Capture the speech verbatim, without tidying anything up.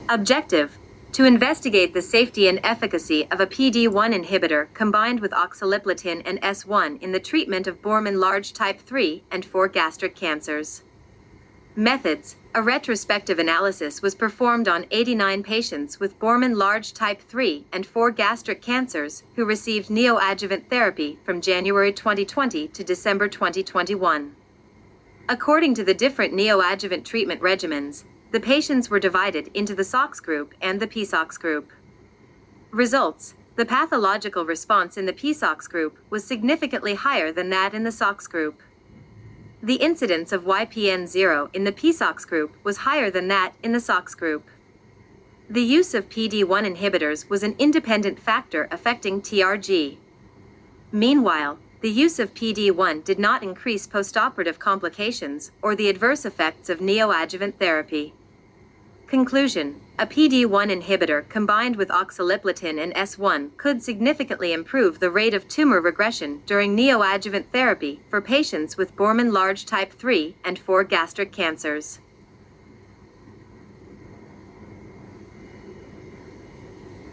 Objective: to investigate the safety and efficacy of a P D one inhibitor combined with oxaliplatin and S one in the treatment of Borman large type three and four gastric cancers. Methods: a retrospective analysis was performed on eighty-nine patients with Borman large type three and four gastric cancers who received neoadjuvant therapy from January twenty twenty to December twenty twenty-one. According to the different neoadjuvant treatment regimens, the patients were divided into the SOX group and the P SOX group. Results: the pathological response in the P SOX group was significantly higher than that in the SOX group. The incidence of Y P N zero in the P SOX group was higher than that in the SOX group. The use of P D one inhibitors was an independent factor affecting T R G. Meanwhile, the use of P D one did not increase postoperative complications or the adverse effects of neoadjuvant therapy. Conclusion: a P D one inhibitor combined with oxaliplatin and S one could significantly improve the rate of tumor regression during neoadjuvant therapy for patients with Borman large type three and four gastric cancers.